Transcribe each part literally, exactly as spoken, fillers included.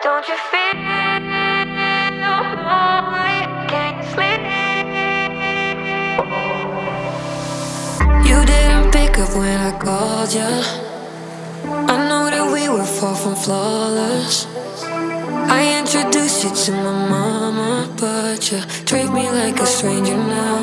Don't you feel lonely? Can you sleep? You didn't pick up when I called you. I know that we were far from flawless. I introduced you to my mama, but you treat me like a stranger now.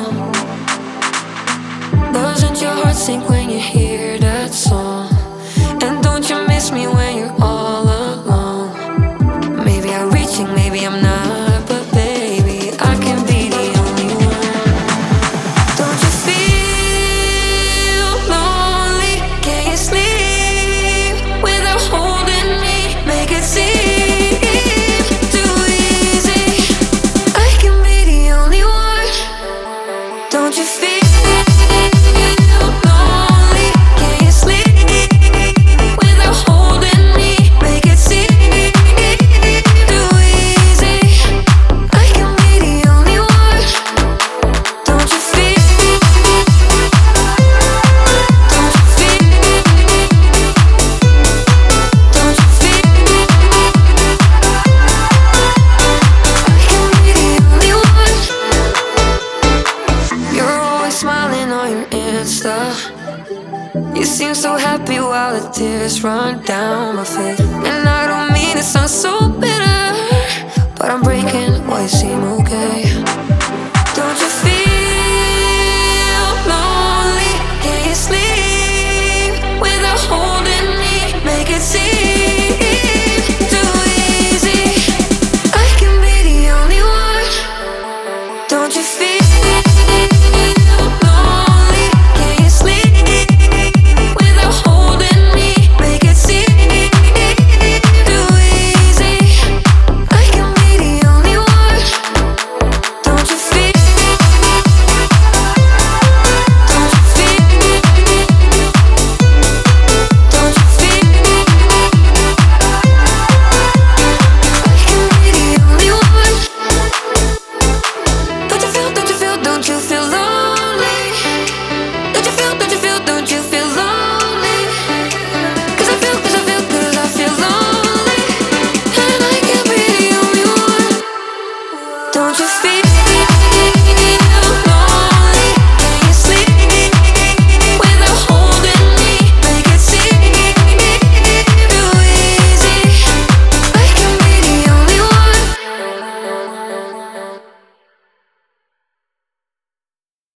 Doesn't your heart sink when you hear that song? And don't you miss me when you're all alone? Maybe I'm reaching, maybe I'm not, but baby, I can be the only one. Don't you feel lonely? Can you sleep without holding me? Make it seem too easy. I can be the only one. Don't you feel smiling on your Insta? You seem so happy while the tears run down my face. And